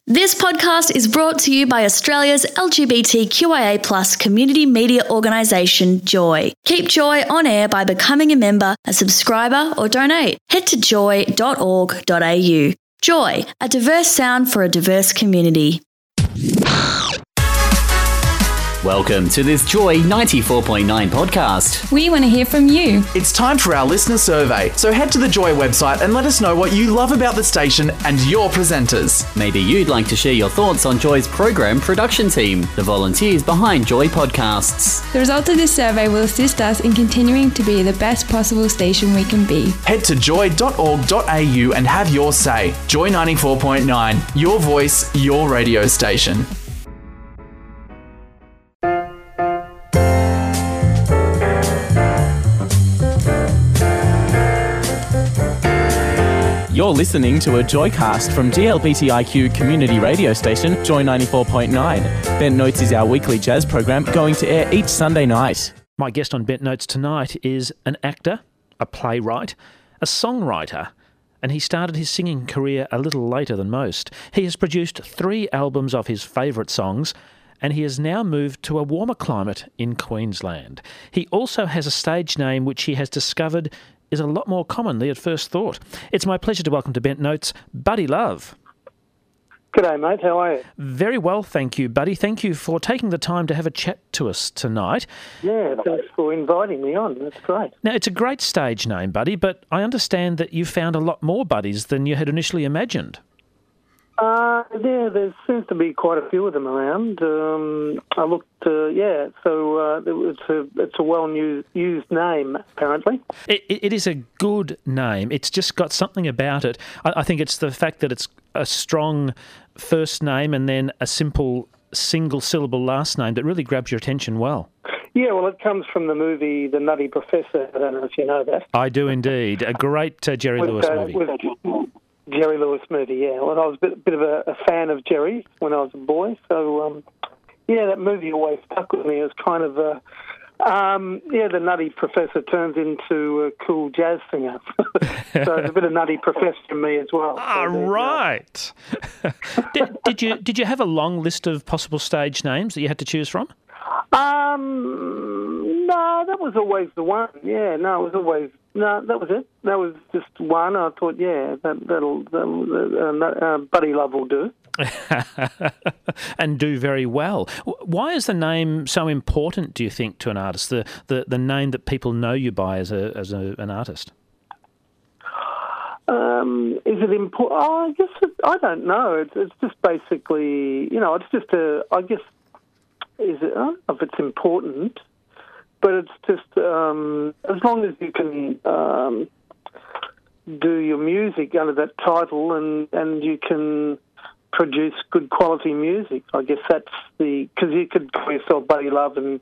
This podcast is brought to you by Australia's LGBTQIA+ community media organisation, Joy. Keep Joy on air by becoming a member, a subscriber or donate. Head to joy.org.au. Joy, a diverse sound for a diverse community. Welcome to this Joy 94.9 podcast. We want to hear from you. It's time for our listener survey, so head to the Joy website and let us know what you love about the station and your presenters. Maybe you'd like to share your thoughts on Joy's program production team, the volunteers behind Joy Podcasts. The result of this survey will assist us in continuing to be the best possible station we can be. Head to joy.org.au and have your say. Joy 94.9, your voice, your radio station. You're listening to a Joycast from GLBTIQ community radio station, Joy 94.9. Bent Notes is our weekly jazz program going to air each Sunday night. My guest on Bent Notes tonight is an actor, a playwright, a songwriter, and he started his singing career a little later than most. He has produced 3 albums of his favourite songs, and he has now moved to a warmer climate in Queensland. He also has a stage name which he has discovered is a lot more common than at first thought. It's my pleasure to welcome to Bent Notes, Buddy Love. G'day, mate. How are you? Very well, thank you, Buddy. Thank you for taking the time to have a chat to us tonight. Yeah, thanks for inviting me on. That's great. Now, it's a great stage name, Buddy, but I understand that you found a lot more buddies than you had initially imagined. Yeah, there seems to be quite a few of them around. I looked, so it's a well-used name, apparently. It is a good name. It's just got something about it. I think it's the fact that it's a strong first name and then a simple single-syllable last name that really grabs your attention well. Yeah, well, it comes from the movie The Nutty Professor. I don't know if you know that. I do indeed. A great Jerry Lewis movie. Jerry Lewis movie, yeah. Well, I was a bit of a fan of Jerry when I was a boy, so that movie always stuck with me as kind of the Nutty Professor turns into a cool jazz singer. So there's a bit of Nutty Professor in me as well. Right. Did you have a long list of possible stage names that you had to choose from? No, that was always the one. Yeah, no, it was always... No, that was it. That was just one. I thought, that'll Buddy Love will do. And do very well. Why is the name so important, do you think, to an artist, the name that people know you by as an artist? Is it important? I guess I don't know. It's just basically, it's just I guess, is it, I don't know if it's important. But it's just as long as you can do your music under that title and you can produce good quality music. I guess that's because you could call yourself Buddy Love and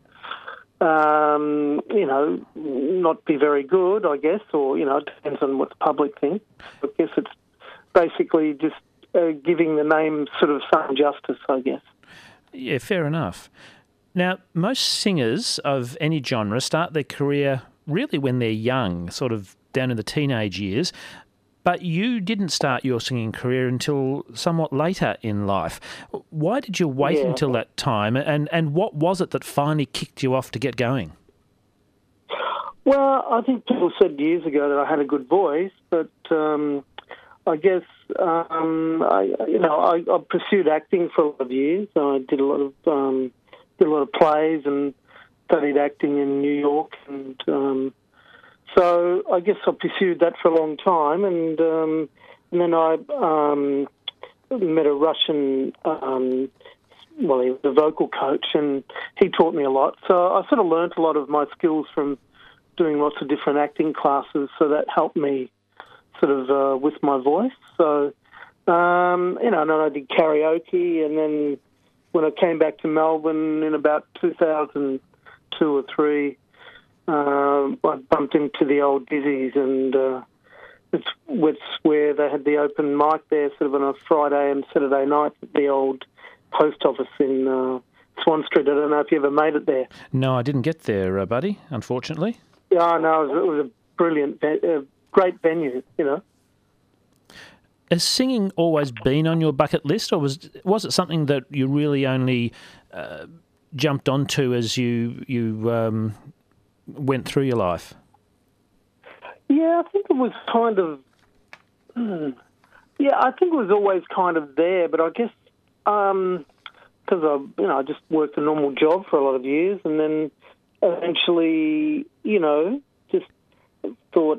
not be very good. I guess, or it depends on what the public think. I guess it's basically just giving the name sort of some justice. I guess. Yeah, fair enough. Now, most singers of any genre start their career really when they're young, sort of down in the teenage years, but you didn't start your singing career until somewhat later in life. Why did you wait until that time, and what was it that finally kicked you off to get going? Well, I think people said years ago that I had a good voice, but I guess I pursued acting for a lot of years. I did a lot of plays and studied acting in New York, and so I guess I pursued that for a long time, and then I met a Russian, he was a vocal coach, and he taught me a lot. So I sort of learnt a lot of my skills from doing lots of different acting classes, so that helped me sort of with my voice. So, and then I did karaoke, and then when I came back to Melbourne in about 2002 or 3, I bumped into the old Dizzies, and it's where they had the open mic there sort of on a Friday and Saturday night at the old post office in Swan Street. I don't know if you ever made it there. No, I didn't get there, buddy, unfortunately. Yeah, no, it was a brilliant, great venue, Has singing always been on your bucket list, or was it something that you really only jumped onto as you went through your life? Yeah, I think it was kind of. Yeah, I think it was always kind of there, but I guess because I just worked a normal job for a lot of years, and then eventually, just thought,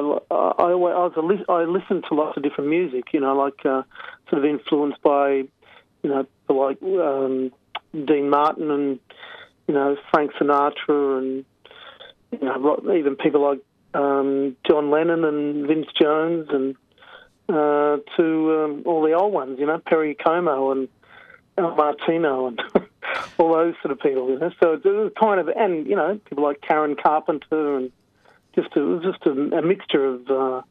I listened to lots of different music, like sort of influenced by, people like Dean Martin and Frank Sinatra and even people like John Lennon and Vince Jones and to all the old ones, Perry Como and El Martino and all those sort of people, So it was kind of, and, people like Karen Carpenter and it was just a mixture of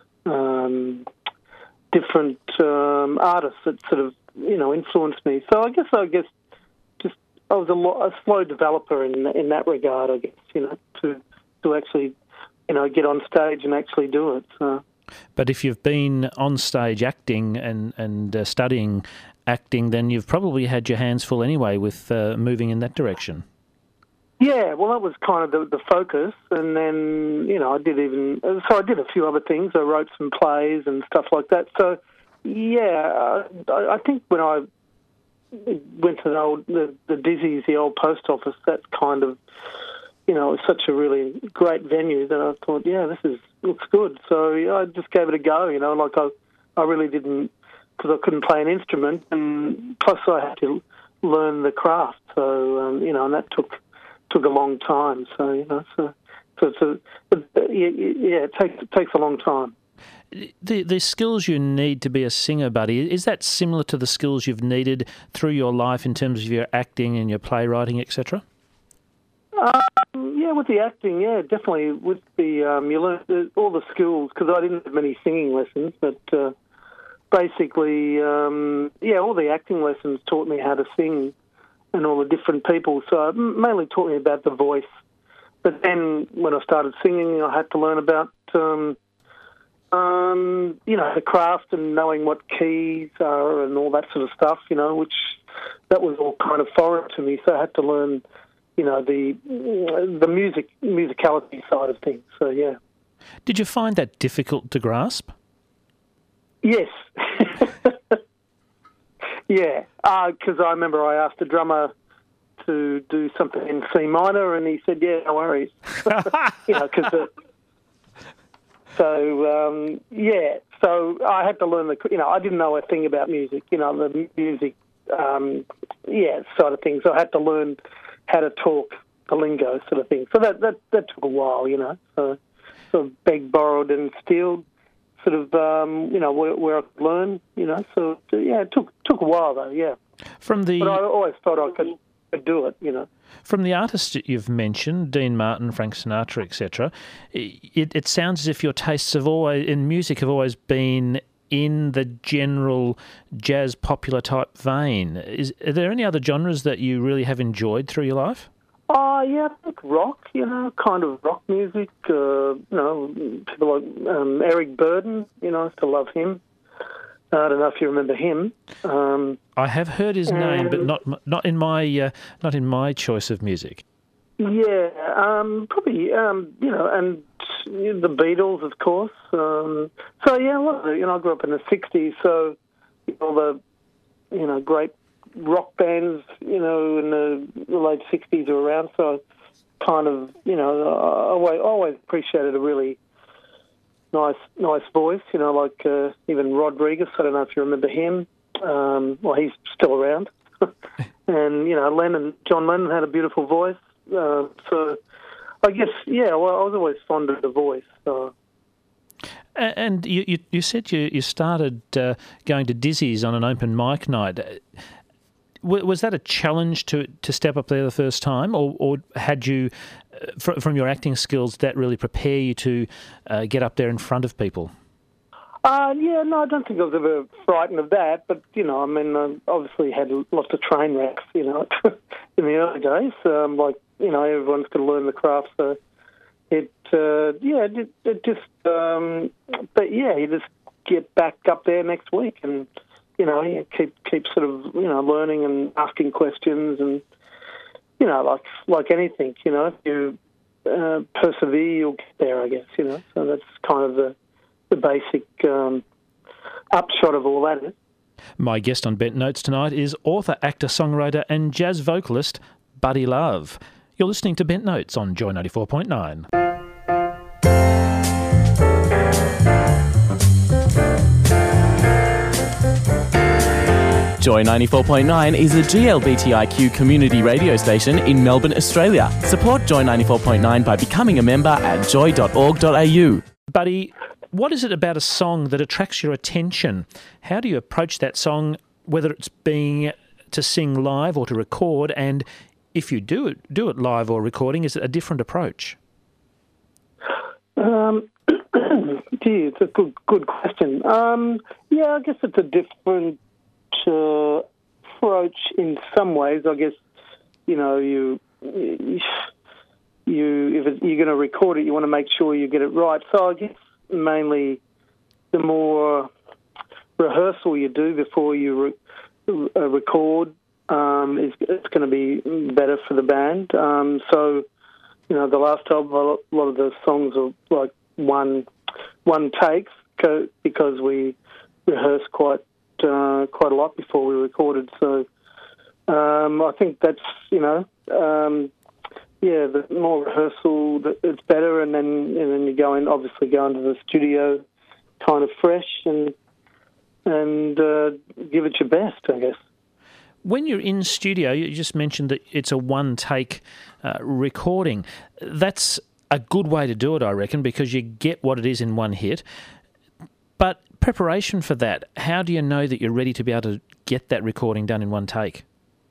different artists that sort of, influenced me. So I guess just I was a slow developer in that regard, I guess, to actually, get on stage and actually do it. So. But if you've been on stage acting and studying acting, then you've probably had your hands full anyway with moving in that direction. Yeah, well, that was kind of the focus, and then, I did a few other things. I wrote some plays and stuff like that. So, yeah, I think when I went to the Dizzy's, the old post office, that kind of, it was such a really great venue that I thought, yeah, looks good. So I just gave it a go, like I really didn't, because I couldn't play an instrument, and plus I had to learn the craft. So, and that took a long time. So, it takes a long time. The skills you need to be a singer, Buddy, is that similar to the skills you've needed through your life in terms of your acting and your playwriting, etc.? Yeah, with the acting, yeah, definitely. With the you learn all the skills, because I didn't have many singing lessons, but basically, all the acting lessons taught me how to sing and all the different people. So it mainly taught me about the voice. But then when I started singing, I had to learn about the craft and knowing what keys are and all that sort of stuff, which that was all kind of foreign to me. So I had to learn, the musicality side of things. So, yeah. Did you find that difficult to grasp? Yes. Yeah, because I remember I asked the drummer to do something in C minor, and he said, yeah, no worries. So I had to learn I didn't know a thing about music, the music, side of things. So I had to learn how to talk, the lingo sort of thing. So that took a while, so sort of begged, borrowed and stealed, sort of, where I could learn, So, yeah, it took a while, though, yeah. But I always thought I could do it, From the artists that you've mentioned, Dean Martin, Frank Sinatra, etc., it sounds as if your tastes in music have always been in the general jazz popular type vein. Are there any other genres that you really have enjoyed through your life? Yeah, I think rock, kind of rock music. People like Eric Burdon, I still love him. I don't know if you remember him. I have heard his name, but not in my choice of music. Yeah, probably, and the Beatles, of course. So, yeah, I grew up in the 60s, so all the, great rock bands, in the late 60s are around, so kind of, I always appreciated a really nice voice, like even Rodriguez. I don't know if you remember him. Well, he's still around. And, John Lennon had a beautiful voice. So I guess, yeah, well, I was always fond of the voice. So. And you said you started going to Dizzy's on an open mic night. Was that a challenge to step up there the first time, or had you, from your acting skills, that really prepare you to get up there in front of people? Yeah, no, I don't think I was ever frightened of that, but, I obviously had lots of train wrecks, in the early days. Everyone's got to learn the craft, so you just get back up there next week and, keep sort of, learning and asking questions and, like anything, if you persevere, you'll get there, I guess, So that's kind of the basic upshot of all that. My guest on Bent Notes tonight is author, actor, songwriter and jazz vocalist Buddy Love. You're listening to Bent Notes on Joy 94.9. Joy 94.9 is a GLBTIQ community radio station in Melbourne, Australia. Support Joy 94.9 by becoming a member at joy.org.au. Buddy, what is it about a song that attracts your attention? How do you approach that song, whether it's being to sing live or to record, and if you do it live or recording, is it a different approach? It's a good question. I guess it's a different approach in some ways. I guess if you're going to record it, you want to make sure you get it right. So I guess mainly the more rehearsal you do before you record, it's going to be better for the band. So the last album, a lot of the songs are like one takes because we rehearsed quite a lot before we recorded. So I think that's the more rehearsal, it's better, and then you go into the studio kind of fresh and give it your best, I guess. When you're in studio, you just mentioned that it's a one-take recording. That's a good way to do it, I reckon, because you get what it is in one hit. But preparation for that, how do you know that you're ready to be able to get that recording done in one take?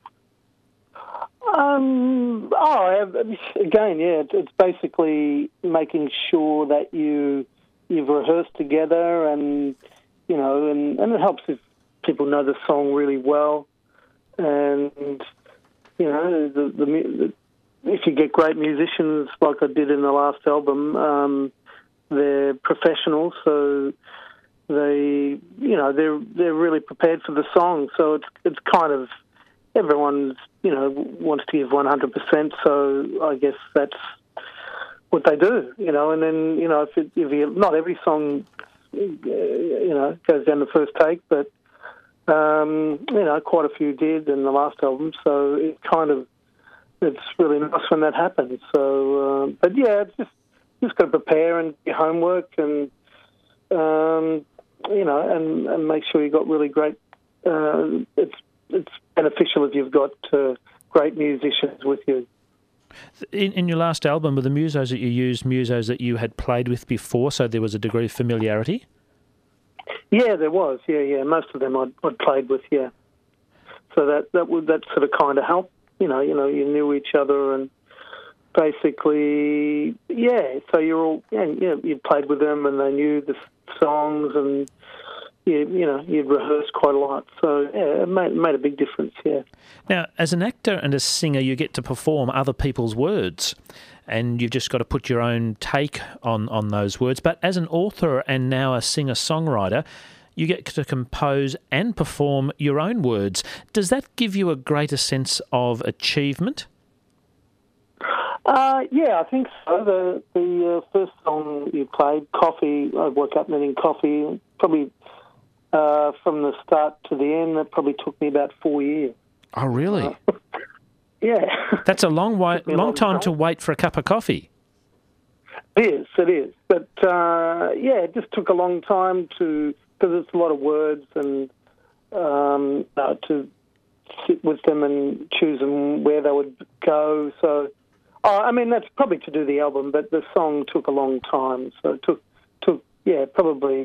It's basically making sure that you've rehearsed together, and and it helps if people know the song really well, and if you get great musicians like I did in the last album, they're professionals, so they're really prepared for the song. So it's kind of everyone wants to give 100%. So I guess that's what they do, And then if not every song goes down the first take, but quite a few did in the last album. So it's really nice when that happens. So it's just got to prepare and your homework and and make sure you got really great. It's beneficial if you've got great musicians with you. In your last album, were the musos that you used musos that you had played with before, so there was a degree of familiarity? Yeah, there was. Yeah. Most of them I'd played with. Yeah. So that sort of kind of helped. You knew each other and basically, so you're all, you played with them and they knew the songs and, you'd rehearsed quite a lot. So, it made a big difference, yeah. Now, as an actor and a singer, you get to perform other people's words and you've just got to put your own take on those words. But as an author and now a singer-songwriter, you get to compose and perform your own words. Does that give you a greater sense of achievement? I think so. The first song you played, Coffee, I woke up needing coffee, probably from the start to the end, that probably took me about 4 years. Oh, really? Yeah. That's a long time to wait for a cup of coffee. It is. But, it just took a long time because it's a lot of words and to sit with them and choose them where they would go. So, that's probably to do the album, but the song took a long time. So it took probably,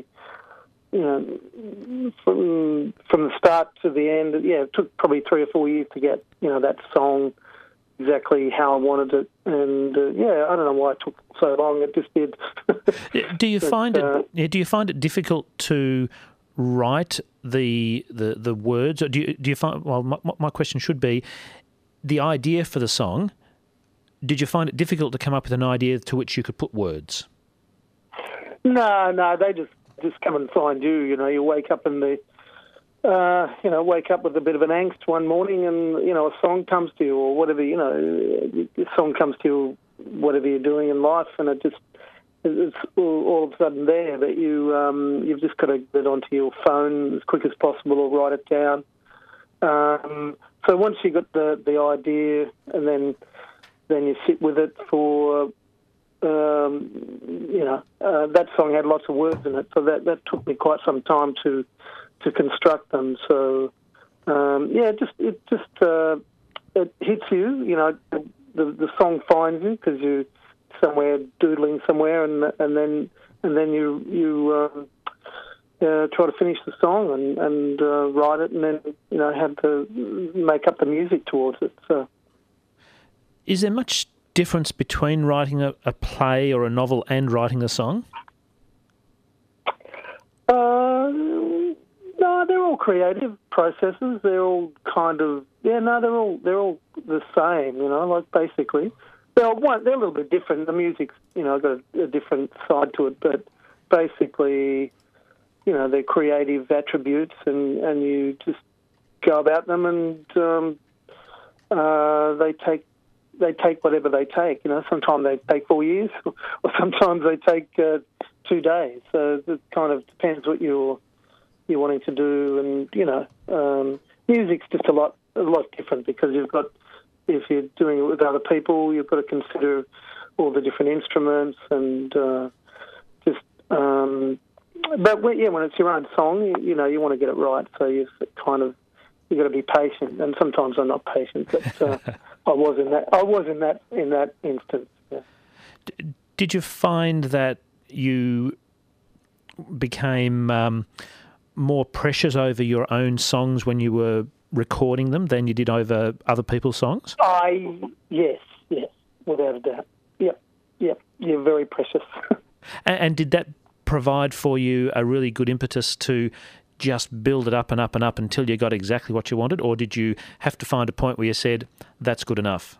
from the start to the end, it took probably 3 or 4 years to get, that song exactly how I wanted it. And, I don't know why it took so long. It just did. Do you find it difficult to write the words? Or do you find, well, my question should be, the idea for the song, did you find it difficult to come up with an idea to which you could put words? No, they just just come and find you. You know, you wake up in the, wake up with a bit of an angst one morning, and a song comes to you, or whatever. A song comes to you, whatever you're doing in life, and it's all of a sudden there that you've just got to get it onto your phone as quick as possible or write it down. So once you got the idea, and then you sit with it for, that song had lots of words in it, so that took me quite some time to construct them. So it hits you. The song finds you because you're somewhere doodling somewhere, and then you try to finish the song and write it, and then have to make up the music towards it. So, is there much difference between writing a play or a novel and writing a song? No, they're all creative processes. They're all kind of they're all the same. Like basically, they're a little bit different. The music's got a different side to it, but basically, they're creative attributes, and you just go about them, and they take whatever they take. Sometimes they take 4 years, or sometimes they take 2 days. So it kind of depends what you're wanting to do, and music's just a lot different, because if you're doing it with other people, you've got to consider all the different instruments, and but when it's your own song, you want to get it right, so you've got to be patient, and sometimes I'm not patient, but I was in that instance. Yeah. Did you find that you became more precious over your own songs when you were recording them than you did over other people's songs? Yes, without a doubt. Yep, you're very precious. And did that provide for you a really good impetus to just build it up and up and up until you got exactly what you wanted, or did you have to find a point where you said, that's good enough?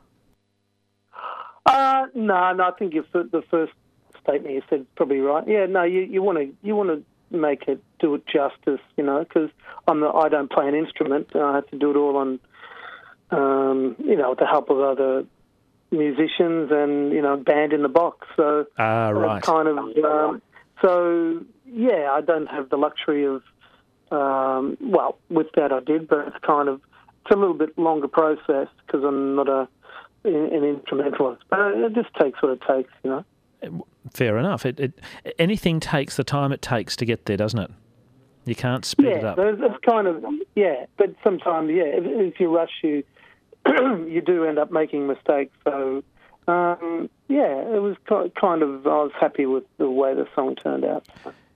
No, I think the first statement you said is probably right. Yeah, no, you want to make it, do it justice, because I don't play an instrument. I have to do it all on, with the help of other musicians and, band in the box. So, right. Kind of, I don't have the luxury of, with that I did, but it's a little bit longer process because I'm not an instrumentalist. But it just takes what it takes, Fair enough. Anything takes the time it takes to get there, doesn't it? You can't speed it up. It's kind of, but sometimes, if you rush, you do end up making mistakes. So, it was kind of, I was happy with the way the song turned out.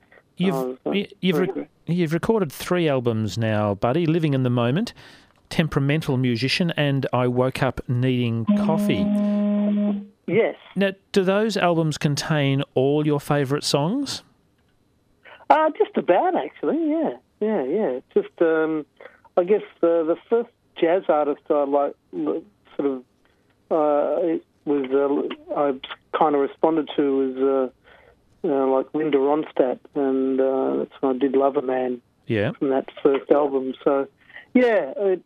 You've recorded 3 albums now, Buddy, Living in the Moment, Temperamental Musician, and I Woke Up Needing Coffee. Yes. Now, do those albums contain all your favourite songs? Just about, actually, yeah. Just, I guess the first jazz artist I I kind of responded to was Linda Ronstadt, and that's when I did Lover Man from that first album. So, and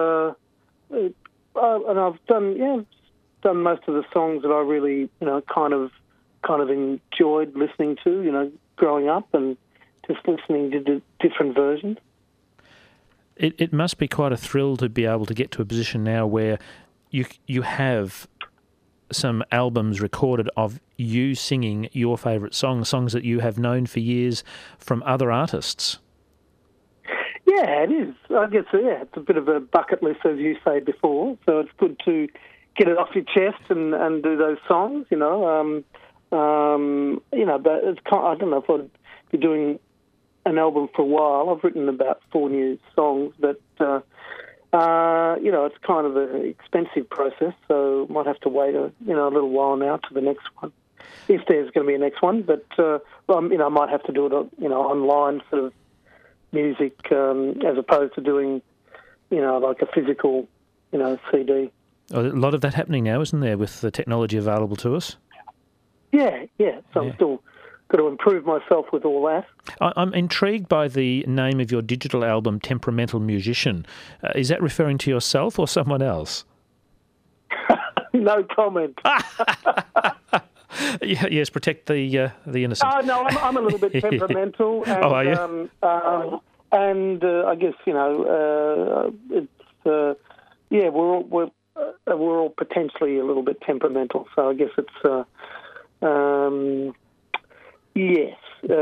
I've done most of the songs that I really, kind of enjoyed listening to, growing up, and just listening to different versions. It must be quite a thrill to be able to get to a position now where you have some albums recorded of you singing your favourite songs that you have known for years from other artists. Yeah, it is. I guess, it's a bit of a bucket list, as you say before, so it's good to get it off your chest and do those songs, but it's I don't know if I'd be doing an album for a while. I've written about 4 new songs, but it's kind of an expensive process, so might have to wait a little while now to the next one, if there's going to be a next one. But I might have to do it online sort of music as opposed to doing like a physical CD. A lot of that happening now, isn't there, with the technology available to us? Yeah. So I'm still to improve myself with all that. I'm intrigued by the name of your digital album, Temperamental Musician. Is that referring to yourself or someone else? No comment. Yes, protect the innocent. Oh no, I'm a little bit temperamental. And, are you? I guess it's we're all potentially a little bit temperamental. So I guess it's yes,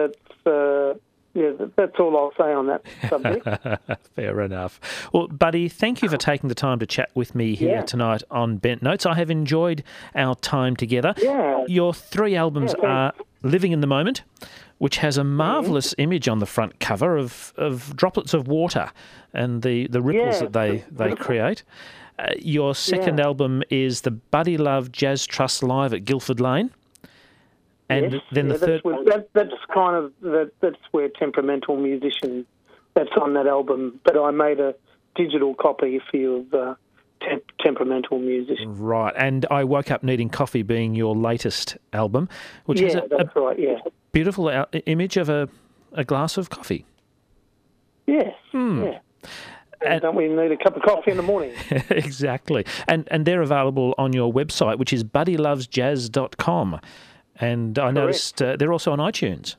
that's all I'll say on that subject. Fair enough. Well, Buddy, thank you for taking the time to chat with me here tonight on Bent Notes. I have enjoyed our time together. Yeah. Your 3 albums are Living in the Moment, which has a marvellous image on the front cover of droplets of water and the ripples that they create. Your second album is the Buddy Love Jazz Trust Live at Guildford Lane. And then the third... That's where Temperamental Musician, that's on that album. But I made a digital copy for you of Temperamental Musician. Right, and I Woke Up Needing Coffee being your latest album, which has a beautiful image of a glass of coffee. Yes, yeah. And don't we need a cup of coffee in the morning? Exactly. And they're available on your website, which is buddylovesjazz.com. And I noticed they're also on iTunes.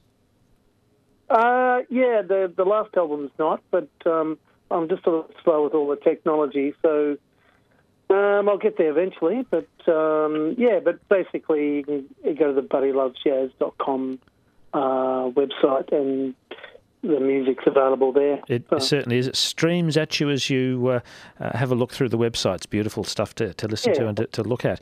The last album's not, but I'm just a little slow with all the technology, so I'll get there eventually. But but basically you can go to the buddylovesjazz.com website and the music's available there. It certainly is. It streams at you as you have a look through the website. It's beautiful stuff to listen to and to look at.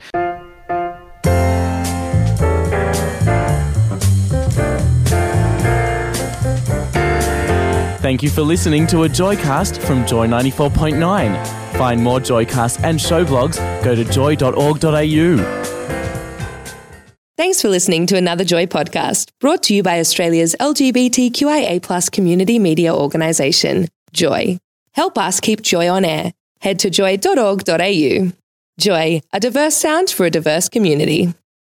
Thank you for listening to a Joycast from Joy 94.9. Find more Joycasts and show blogs, go to joy.org.au. Thanks for listening to another Joy podcast, brought to you by Australia's LGBTQIA+ community media organisation, Joy. Help us keep Joy on air. Head to joy.org.au. Joy, a diverse sound for a diverse community.